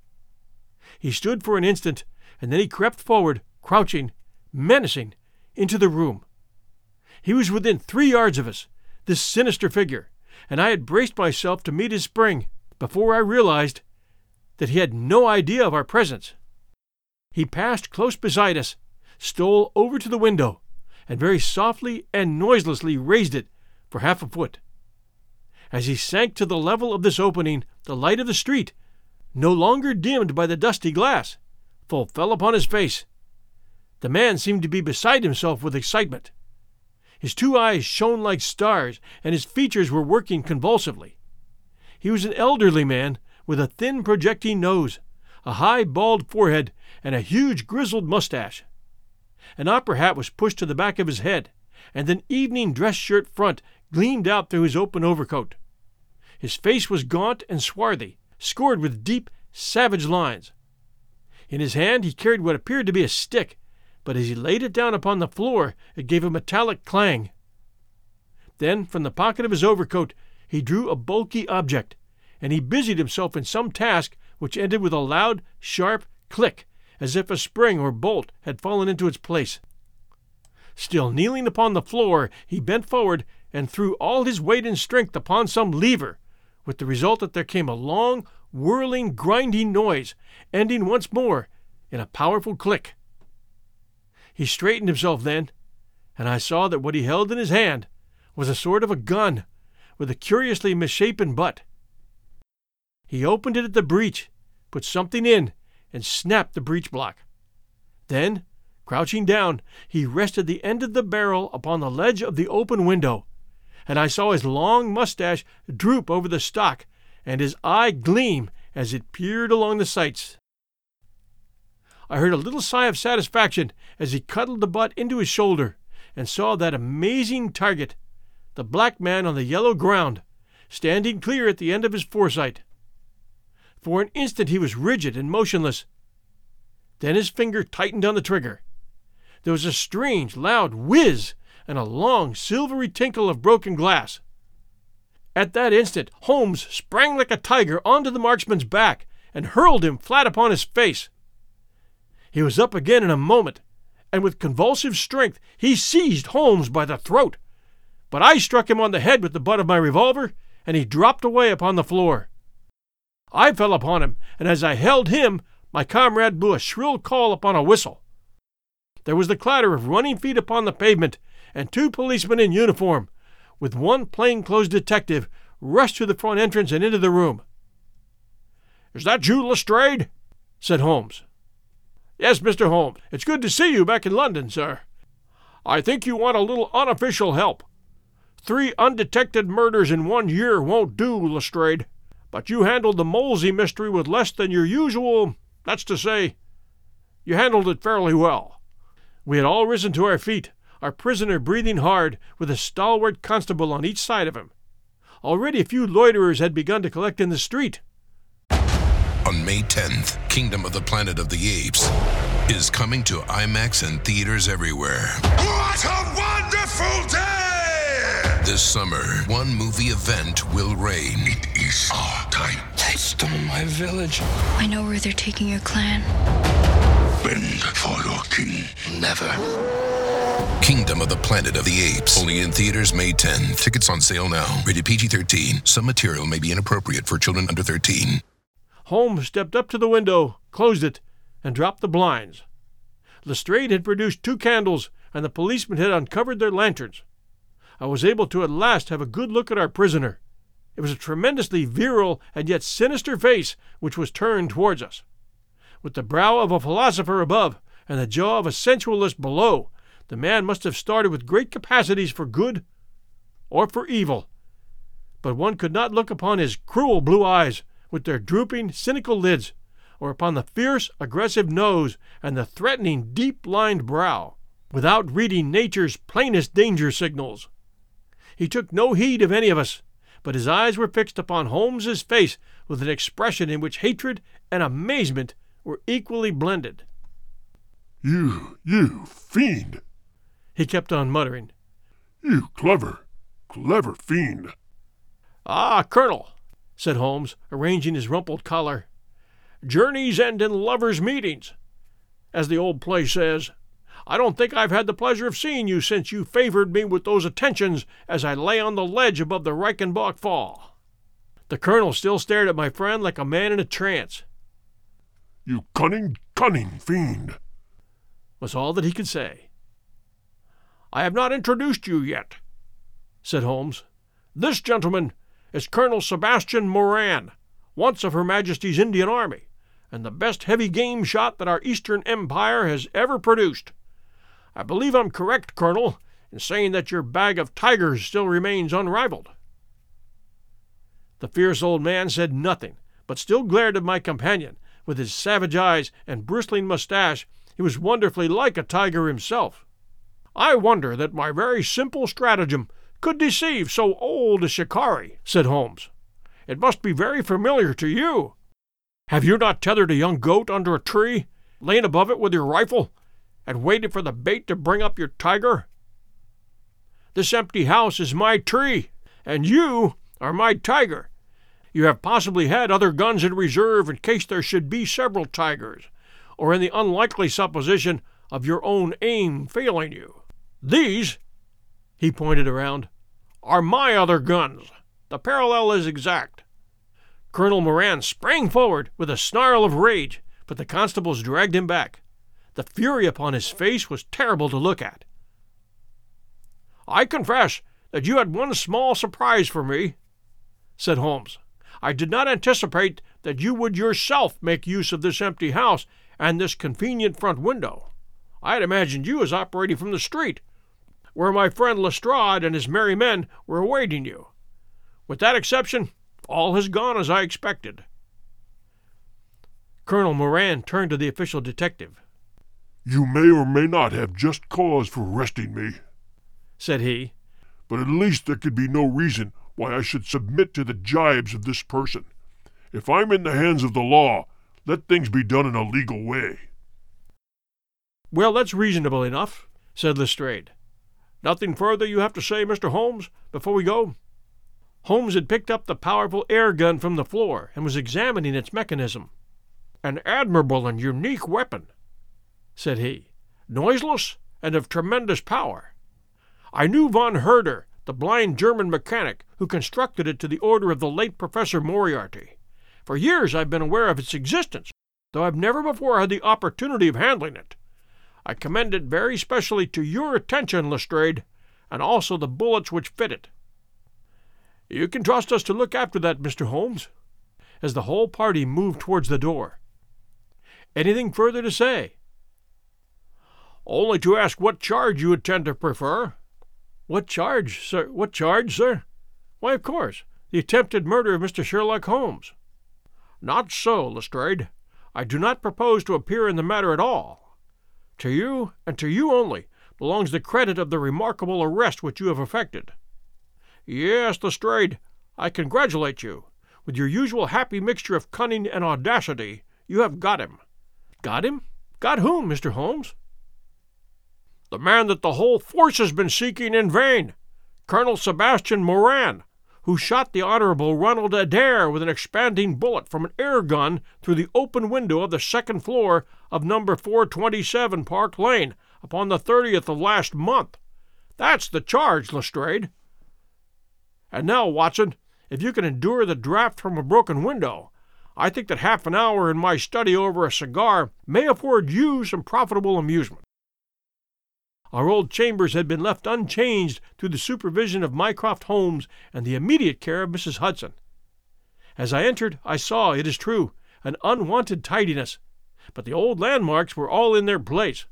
He stood for an instant, and then he crept forward, crouching, menacing, into the room. He was within 3 yards of us, this sinister figure, and I had braced myself to meet his spring before I realized that he had no idea of our presence. He passed close beside us, stole over to the window, and very softly and noiselessly raised it for half a foot. As he sank to the level of this opening, the light of the street, no longer dimmed by the dusty glass, full fell upon his face. The man seemed to be beside himself with excitement. His 2 eyes shone like stars, and his features were working convulsively. He was an elderly man with a thin projecting nose, a high bald forehead, and a huge grizzled mustache. An opera hat was pushed to the back of his head, and an evening dress shirt front gleamed out through his open overcoat. His face was gaunt and swarthy, scored with deep, savage lines. In his hand he carried what appeared to be a stick, but as he laid it down upon the floor, it gave a metallic clang. Then, from the pocket of his overcoat, he drew a bulky object, and he busied himself in some task which ended with a loud, sharp click, as if a spring or bolt had fallen into its place. Still kneeling upon the floor, he bent forward and threw all his weight and strength upon some lever, with the result that there came a long, whirling, grinding noise, ending once more in a powerful click. He straightened himself then, and I saw that what he held in his hand was a sort of a gun, with a curiously misshapen butt. He opened it at the breech, put something in, and snapped the breech block. Then, crouching down, he rested the end of the barrel upon the ledge of the open window, and I saw his long mustache droop over the stock, and his eye gleam as it peered along the sights. I heard a little sigh of satisfaction as he cuddled the butt into his shoulder, and saw that amazing target, the black man on the yellow ground, standing clear at the end of his foresight. For an instant he was rigid and motionless. Then his finger tightened on the trigger. There was a strange, loud whiz, and a long, silvery tinkle of broken glass. At that instant, Holmes sprang like a tiger onto the marksman's back and hurled him flat upon his face. He was up again in a moment, and with convulsive strength he seized Holmes by the throat. But I struck him on the head with the butt of my revolver, and he dropped away upon the floor. I fell upon him, and as I held him, my comrade blew a shrill call upon a whistle. There was the clatter of running feet upon the pavement, and 2 policemen in uniform, with one plain-clothes detective, rushed through the front entrance and into the room. "Is that you, Lestrade?" said Holmes. "Yes, Mr. Holmes. It's good to see you back in London, sir. I think you want a little unofficial help. 3 undetected murders in 1 year won't do, Lestrade. But you handled the Molesey mystery with less than your usual, that's to say, you handled it fairly well." We had all risen to our feet, our prisoner breathing hard, with a stalwart constable on each side of him. Already a few loiterers had begun to collect in the street. On May 10th, Kingdom of the Planet of the Apes is coming to IMAX and theaters everywhere. What a wonderful day! This summer, one movie event will reign. It is our time. They stole my village. I know where they're taking your clan. Bend for your king. Never. Kingdom of the Planet of the Apes. Only in theaters May 10. Tickets on sale now. Rated PG-13. Some material may be inappropriate for children under 13. Holmes stepped up to the window, closed it, and dropped the blinds. Lestrade had produced 2 candles, and the policemen had uncovered their lanterns. I was able to at last have a good look at our prisoner. It was a tremendously virile and yet sinister face which was turned towards us. With the brow of a philosopher above and the jaw of a sensualist below, the man must have started with great capacities for good or for evil, but one could not look upon his cruel blue eyes with their drooping, cynical lids, or upon the fierce, aggressive nose and the threatening, deep-lined brow, without reading nature's plainest danger signals. He took no heed of any of us, but his eyes were fixed upon Holmes's face with an expression in which hatred and amazement were equally blended. You fiend! He kept on muttering. You clever fiend! Ah, Colonel, said Holmes, arranging his rumpled collar. Journeys end in lovers' meetings, as the old play says. I don't think I've had the pleasure of seeing you since you favored me with those attentions as I lay on the ledge above the Reichenbach Fall. The colonel still stared at my friend like a man in a trance. You cunning fiend, was all that he could say. I have not introduced you yet, said Holmes. This gentleman is Colonel Sebastian Moran, once of Her Majesty's Indian Army, and the best heavy game shot that our Eastern Empire has ever produced. I believe I'm correct, Colonel, in saying that your bag of tigers still remains unrivaled. The fierce old man said nothing, but still glared at my companion. With his savage eyes and bristling mustache, he was wonderfully like a tiger himself. I wonder that my very simple stratagem could deceive so old a shikari, said Holmes. It must be very familiar to you. Have you not tethered a young goat under a tree, lain above it with your rifle, and waited for the bait to bring up your tiger? This empty house is my tree, and you are my tiger. You have possibly had other guns in reserve in case there should be several tigers, or in the unlikely supposition of your own aim failing you. These, he pointed around, are my other guns. The parallel is exact. Colonel Moran sprang forward with a snarl of rage, but the constables dragged him back. The fury upon his face was terrible to look at. I confess that you had one small surprise for me, said Holmes. I did not anticipate that you would yourself make use of this empty house and this convenient front window. I had imagined you as operating from the street, where my friend Lestrade and his merry men were awaiting you. With that exception, all has gone as I expected. Colonel Moran turned to the official detective. You may or may not have just cause for arresting me, said he, but at least there could be no reason why I should submit to the jibes of this person. If I'm in the hands of the law, let things be done in a legal way. Well, that's reasonable enough, said Lestrade. Nothing further you have to say, Mr. Holmes, before we go? Holmes had picked up the powerful air gun from the floor and was examining its mechanism. An admirable and unique weapon, said he, noiseless and of tremendous power. I knew von Herder, the blind German mechanic who constructed it to the order of the late Professor Moriarty. For years I've been aware of its existence, though I've never before had the opportunity of handling it. I commend it very specially to your attention, Lestrade, and also the bullets which fit it. You can trust us to look after that, Mr. Holmes, as the whole party moved towards the door. Anything further to say? Only to ask what charge you intend to prefer. What charge, sir? What charge, sir? Why, of course, the attempted murder of Mr. Sherlock Holmes. Not so, Lestrade. I do not propose to appear in the matter at all. To you, and to you only, belongs the credit of the remarkable arrest which you have effected. Yes, Lestrade, I congratulate you. With your usual happy mixture of cunning and audacity, you have got him. Got him? Got whom, Mr. Holmes? The man that the whole force has been seeking in vain, Colonel Sebastian Moran, who shot the Honorable Ronald Adair with an expanding bullet from an air gun through the open window of the second floor of number 427 Park Lane upon the 30th of last month. That's the charge, Lestrade. And now, Watson, if you can endure the draught from a broken window, I think that half an hour in my study over a cigar may afford you some profitable amusement. Our old chambers had been left unchanged through the supervision of Mycroft Holmes and the immediate care of Mrs. Hudson. As I entered, I saw, it is true, an unwonted tidiness, but the old landmarks were all in their place.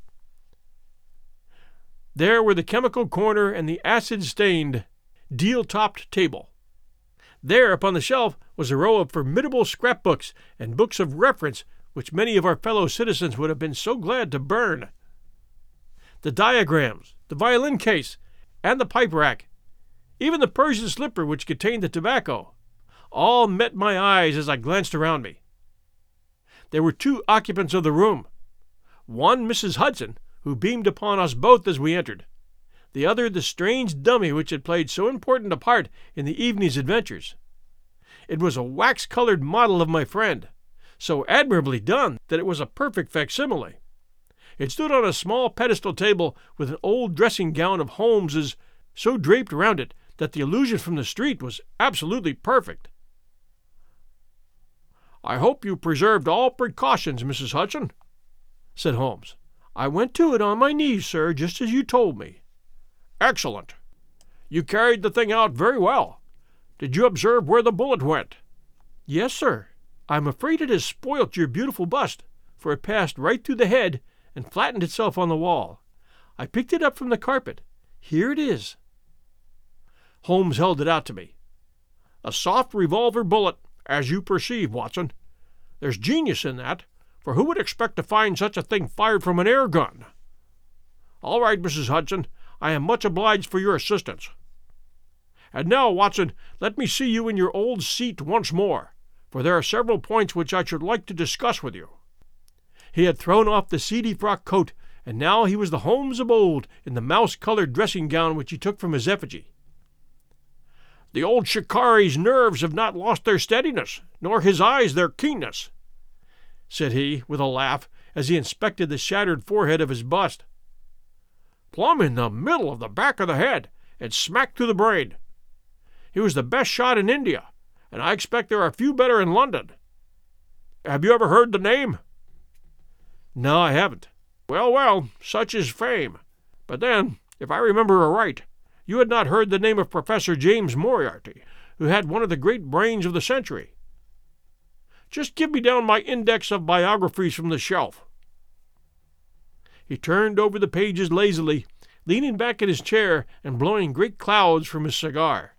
There were the chemical corner and the acid-stained, deal-topped table. There, upon the shelf, was a row of formidable scrapbooks and books of reference which many of our fellow citizens would have been so glad to burn. The diagrams, the violin case, and the pipe rack, even the Persian slipper which contained the tobacco, all met my eyes as I glanced around me. There were 2 occupants of the room, one Mrs. Hudson, who beamed upon us both as we entered, the other the strange dummy which had played so important a part in the evening's adventures. It was a wax-colored model of my friend, so admirably done that it was a perfect facsimile. It stood on a small pedestal table with an old dressing-gown of Holmes's so draped round it that the illusion from the street was absolutely perfect. "I hope you preserved all precautions, Mrs. Hudson," said Holmes. "I went to it on my knees, sir, just as you told me." "Excellent. You carried the thing out very well. Did you observe where the bullet went?" "Yes, sir. I'm afraid it has spoilt your beautiful bust, for it passed right through the head and flattened itself on the wall. I picked it up from the carpet. Here it is." Holmes held it out to me. "A soft revolver bullet, as you perceive, Watson. There's genius in that, for who would expect to find such a thing fired from an air gun? All right, Mrs. Hudson, I am much obliged for your assistance. And now, Watson, let me see you in your old seat once more, for there are several points which I should like to discuss with you." He had thrown off the seedy frock coat, and now he was the Holmes of old in the mouse-colored dressing-gown which he took from his effigy. "The old shikari's nerves have not lost their steadiness, nor his eyes their keenness," said he, with a laugh, as he inspected the shattered forehead of his bust. "Plumb in the middle of the back of the head, and smack through the brain. He was the best shot in India, and I expect there are few better in London. Have you ever heard the name?" "No, I haven't." Well, such is fame. But then, if I remember aright, you had not heard the name of Professor James Moriarty, who had one of the great brains of the century. Just give me down my index of biographies from the shelf." He turned over the pages lazily, leaning back in his chair and blowing great clouds from his cigar.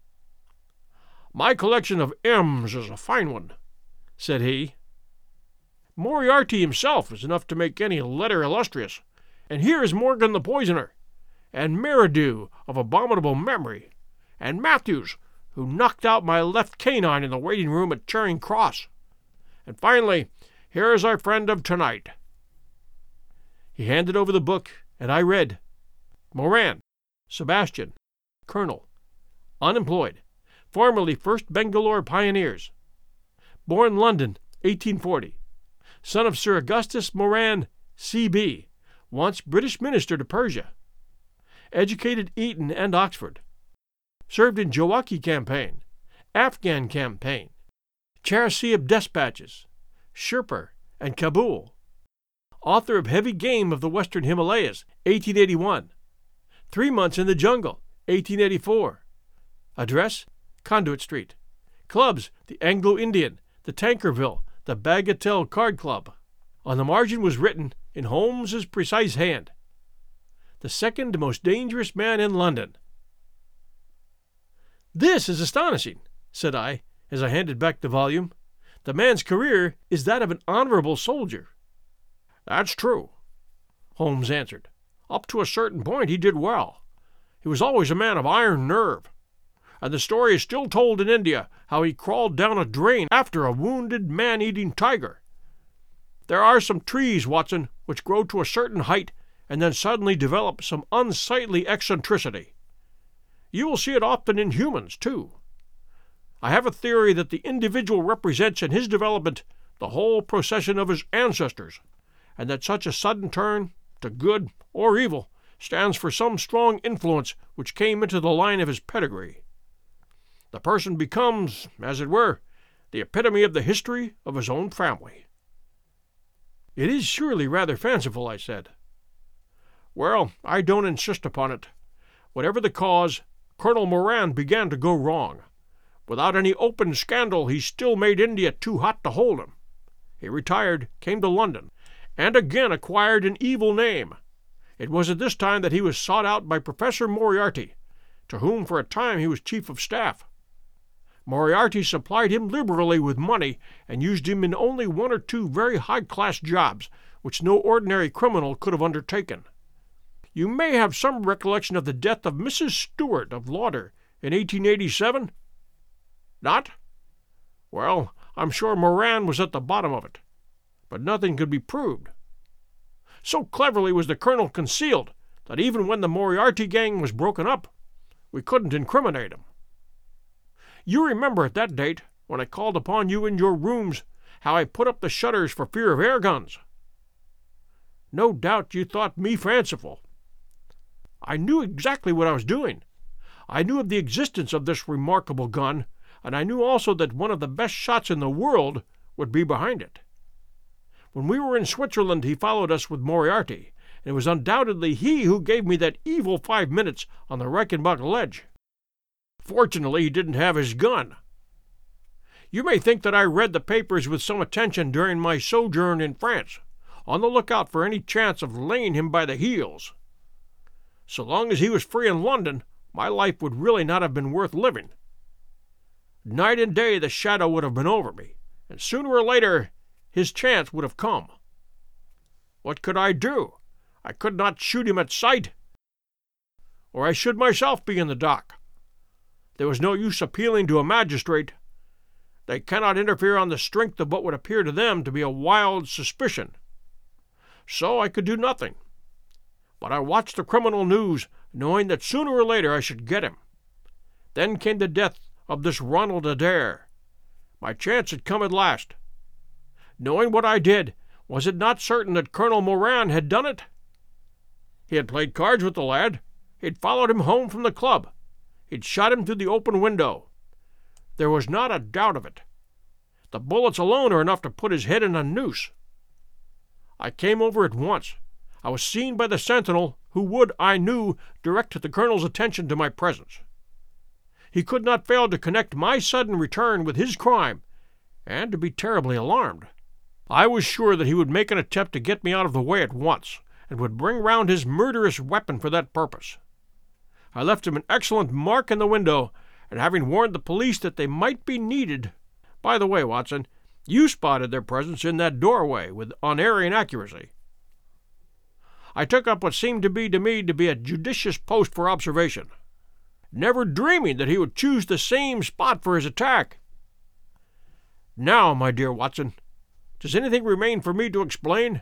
"My collection of M's is a fine one," said he. "Moriarty himself is enough to make any letter illustrious, and here is Morgan the poisoner, and Merridew of abominable memory, and Matthews, who knocked out my left canine in the waiting room at Charing Cross. And finally, here is our friend of tonight." He handed over the book, and I read: Moran, Sebastian, Colonel, unemployed, formerly 1st Bangalore Pioneers. Born London, 1840. Son of Sir Augustus Moran, C.B., once British Minister to Persia. Educated Eton and Oxford. Served in Jawaki Campaign, Afghan Campaign, Charasiab Despatches, Sherpur, and Kabul. Author of Heavy Game of the Western Himalayas, 1881. 3 Months in the Jungle, 1884. Address: Conduit Street. Clubs: the Anglo-Indian, the Tankerville, the Bagatelle Card Club. On the margin was written, in Holmes's precise hand, "The second most dangerous man in London." "This is astonishing," said I, as I handed back the volume. "The man's career is that of an honorable soldier." "That's true," Holmes answered. "Up to a certain point he did well. He was always a man of iron nerve. And the story is still told in India how he crawled down a drain after a wounded man-eating tiger. There are some trees, Watson, which grow to a certain height and then suddenly develop some unsightly eccentricity. You will see it often in humans, too. I have a theory that the individual represents in his development the whole procession of his ancestors, and that such a sudden turn, to good or evil, stands for some strong influence which came into the line of his pedigree. The person becomes, as it were, the epitome of the history of his own family." "It is surely rather fanciful," I said. "Well, I don't insist upon it. Whatever the cause, Colonel Moran began to go wrong. Without any open scandal, he still made India too hot to hold him. He retired, came to London, and again acquired an evil name. It was at this time that he was sought out by Professor Moriarty, to whom for a time he was chief of staff. Moriarty supplied him liberally with money and used him in only one or two very high-class jobs which no ordinary criminal could have undertaken. You may have some recollection of the death of Mrs. Stewart of Lauder in 1887? Not? Well, I'm sure Moran was at the bottom of it, but nothing could be proved. So cleverly was the colonel concealed that even when the Moriarty gang was broken up, we couldn't incriminate him. You remember at that date, when I called upon you in your rooms, how I put up the shutters for fear of air guns. No doubt you thought me fanciful. I knew exactly what I was doing. I knew of the existence of this remarkable gun, and I knew also that one of the best shots in the world would be behind it. When we were in Switzerland, he followed us with Moriarty, and it was undoubtedly he who gave me that evil 5 minutes on the Reichenbach ledge. Fortunately, he didn't have his gun. You may think that I read the papers with some attention during my sojourn in France, on the lookout for any chance of laying him by the heels. So long as he was free in London, my life would really not have been worth living. Night and day the shadow would have been over me, and sooner or later his chance would have come. What could I do? I could not shoot him at sight, or I should myself be in the dock. There was no use appealing to a magistrate. They cannot interfere on the strength of what would appear to them to be a wild suspicion. So I could do nothing. But I watched the criminal news, knowing that sooner or later I should get him. Then came the death of this Ronald Adair. My chance had come at last. Knowing what I did, was it not certain that Colonel Moran had done it? He had played cards with the lad. He had followed him home from the club. He'd shot him through the open window. There was not a doubt of it. The bullets alone are enough to put his head in a noose. I came over at once. I was seen by the sentinel, who would, I knew, direct the colonel's attention to my presence. He could not fail to connect my sudden return with his crime, and to be terribly alarmed. I was sure that he would make an attempt to get me out of the way at once, and would bring round his murderous weapon for that purpose. I left him an excellent mark in the window, and having warned the police that they might be needed— By the way, Watson, you spotted their presence in that doorway with unerring accuracy. I took up what seemed to me to be a judicious post for observation, never dreaming that he would choose the same spot for his attack. Now, my dear Watson, does anything remain for me to explain?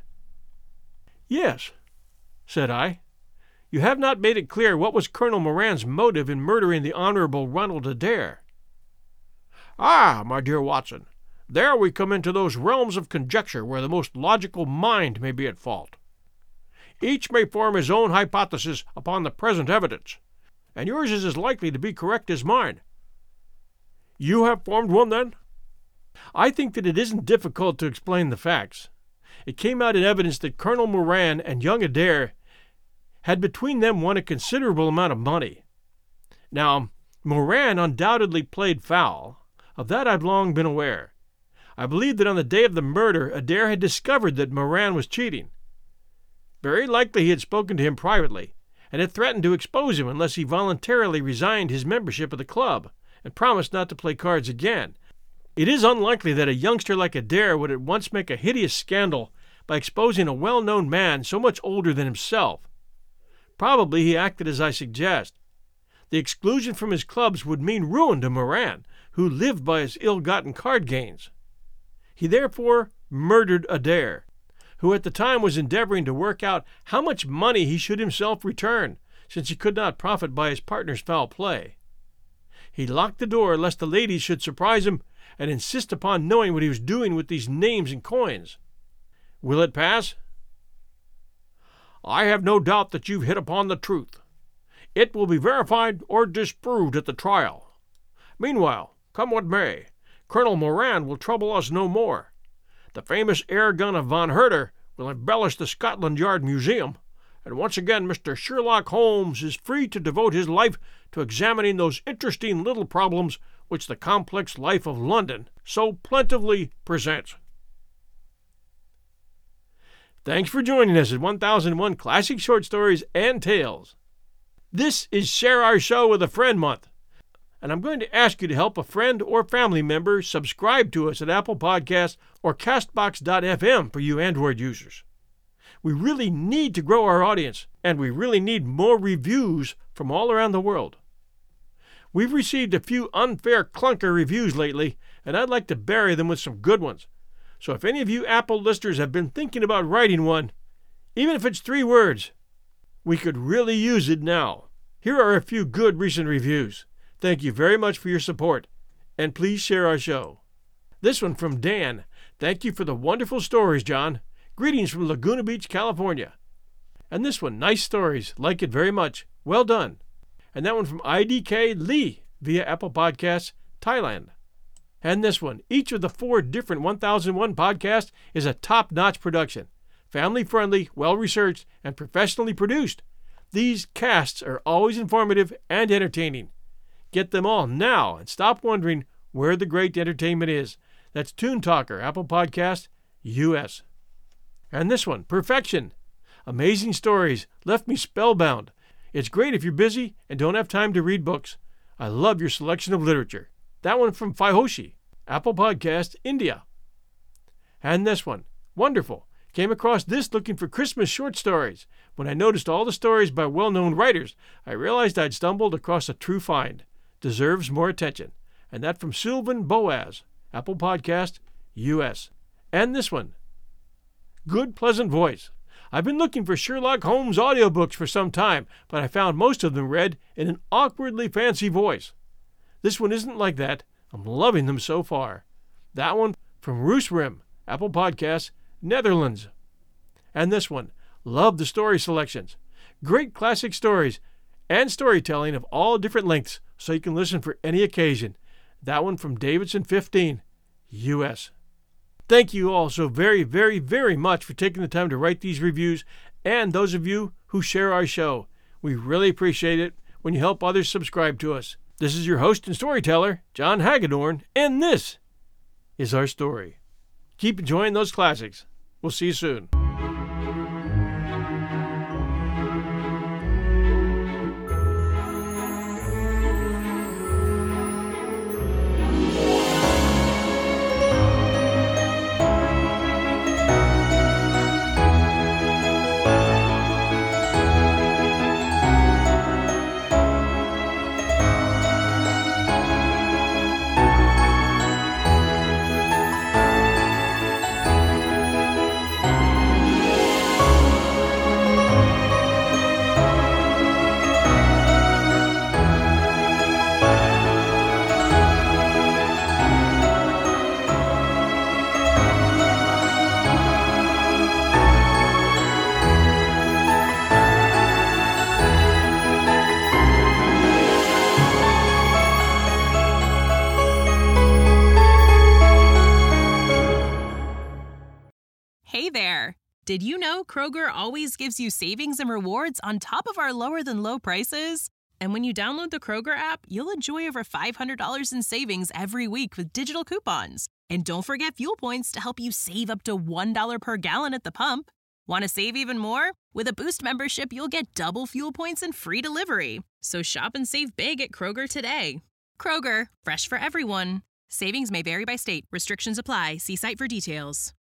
Yes, said I. You have not made it clear what was Colonel Moran's motive in murdering the Honorable Ronald Adair. Ah, my dear Watson, there we come into those realms of conjecture where the most logical mind may be at fault. Each may form his own hypothesis upon the present evidence, and yours is as likely to be correct as mine. You have formed one, then? I think that it isn't difficult to explain the facts. It came out in evidence that Colonel Moran and young Adair had between them won a considerable amount of money. Now, Moran undoubtedly played foul. Of that I've long been aware. I believe that on the day of the murder, Adair had discovered that Moran was cheating. Very likely he had spoken to him privately, and had threatened to expose him unless he voluntarily resigned his membership of the club, and promised not to play cards again. It is unlikely that a youngster like Adair would at once make a hideous scandal by exposing a well-known man so much older than himself. Probably he acted as I suggest. The exclusion from his clubs would mean ruin to Moran, who lived by his ill-gotten card gains. He therefore murdered Adair, who at the time was endeavoring to work out how much money he should himself return, since he could not profit by his partner's foul play. He locked the door lest the ladies should surprise him and insist upon knowing what he was doing with these names and coins. Will it pass? I have no doubt that you've hit upon the truth. It will be verified or disproved at the trial. Meanwhile, come what may, Colonel Moran will trouble us no more. The famous air gun of von Herder will embellish the Scotland Yard Museum, and once again Mr. Sherlock Holmes is free to devote his life to examining those interesting little problems which the complex life of London so plentifully presents. Thanks for joining us at 1001 Classic Short Stories and Tales. This is Share Our Show with a Friend Month, And I'm going to ask you to help a friend or family member subscribe to us at Apple Podcasts or Castbox.fm for you Android users. We really need to grow our audience, and we really need more reviews from all around the world. We've received a few unfair clunker reviews lately, and I'd like to bury them with some good ones. So if any of you Apple listeners have been thinking about writing one, even if it's 3 words, we could really use it now. Here are a few good recent reviews. Thank you very much for your support, and please share our show. This one from Dan. Thank you for the wonderful stories, John. Greetings from Laguna Beach, California. And this one, nice stories. Like it very much. Well done. And that one from IDK Lee via Apple Podcasts, Thailand. And this one, each of the 4 different 1001 podcasts is a top-notch production. Family-friendly, well-researched, and professionally produced. These casts are always informative and entertaining. Get them all now and stop wondering where the great entertainment is. That's Toon Talker, Apple Podcast, US. And this one, Perfection. Amazing stories, left me spellbound. It's great if you're busy and don't have time to read books. I love your selection of literature. That one from Faihoshi, Apple Podcast, India. And this one, wonderful. Came across this looking for Christmas short stories. When I noticed all the stories by well-known writers, I realized I'd stumbled across a true find. Deserves more attention. And that from Sylvan Boaz, Apple Podcast, US. And this one, Good Pleasant Voice. I've been looking for Sherlock Holmes audiobooks for some time, but I found most of them read in an awkwardly fancy voice. This one isn't like that. I'm loving them so far. That one from Roosrim, Apple Podcasts, Netherlands. And this one, love the story selections. Great classic stories and storytelling of all different lengths so you can listen for any occasion. That one from Davidson 15, US. Thank you all so very, very, very much for taking the time to write these reviews, and those of you who share our show. We really appreciate it when you help others subscribe to us. This is your host and storyteller, John Hagedorn, and this is our story. Keep enjoying those classics. We'll see you soon. Hey there! Did you know Kroger always gives you savings and rewards on top of our lower-than-low prices? And when you download the Kroger app, you'll enjoy over $500 in savings every week with digital coupons. And don't forget fuel points to help you save up to $1 per gallon at the pump. Want to save even more? With a Boost membership, you'll get double fuel points and free delivery. So shop and save big at Kroger today. Kroger, fresh for everyone. Savings may vary by state. Restrictions apply. See site for details.